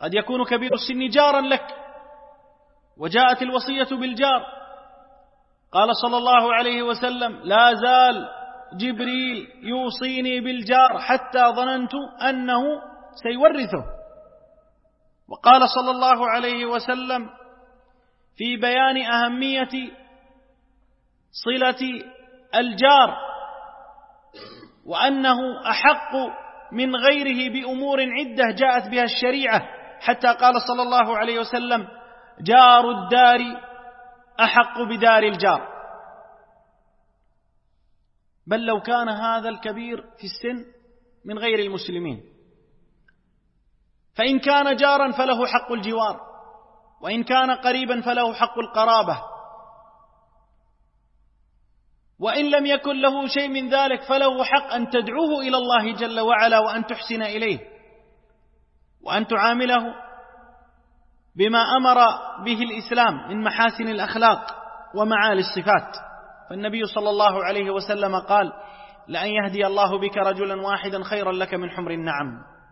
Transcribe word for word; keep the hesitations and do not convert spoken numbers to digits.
قد يكون كبير السن جارا لك، وجاءت الوصية بالجار. قال صلى الله عليه وسلم: لا زال جبريل يوصيني بالجار حتى ظننت أنه سيورثه. وقال صلى الله عليه وسلم في بيان أهمية صلة الجار وأنه أحق من غيره بأمور عدة جاءت بها الشريعة، حتى قال صلى الله عليه وسلم: جار الدار أحق بدار الجار. بل لو كان هذا الكبير في السن من غير المسلمين، فإن كان جارا فله حق الجوار، وإن كان قريبا فله حق القرابة، وإن لم يكن له شيء من ذلك فله حق أن تدعوه إلى الله جل وعلا، وأن تحسن إليه، وأن تعامله بما أمر به الإسلام من محاسن الأخلاق ومعالي الصفات. فالنبي صلى الله عليه وسلم قال: لأن يهدي الله بك رجلا واحدا خيرا لك من حمر النعم.